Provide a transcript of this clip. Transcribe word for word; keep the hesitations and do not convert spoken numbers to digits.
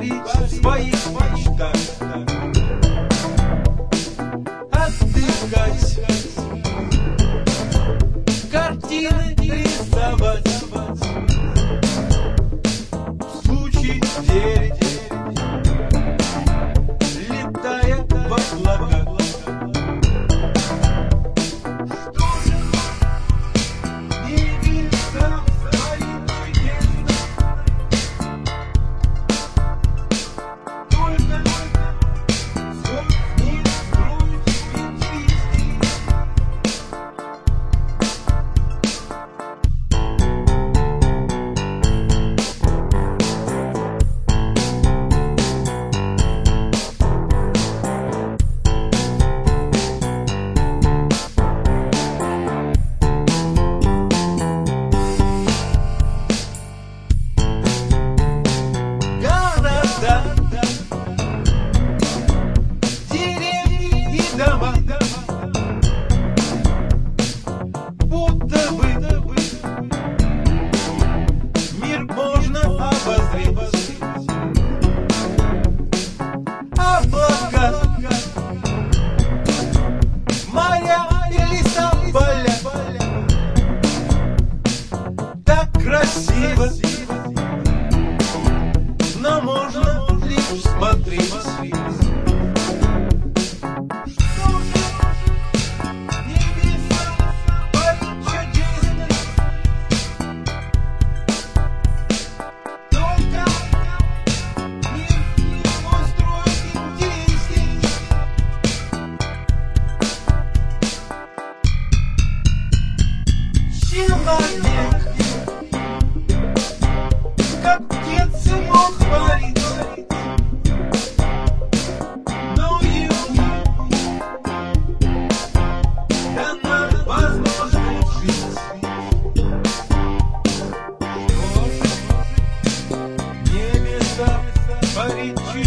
в своих мечтах отдыхать, картины рисовать, случай верить, летая в облаках. Деревни и дома, будто бы мир можно обозреть. Облака, моря и леса, поля, так красиво, но можно лишь смотреть. Человек, как птица, мог творить, но ему дана возможность жить. Небеса парить.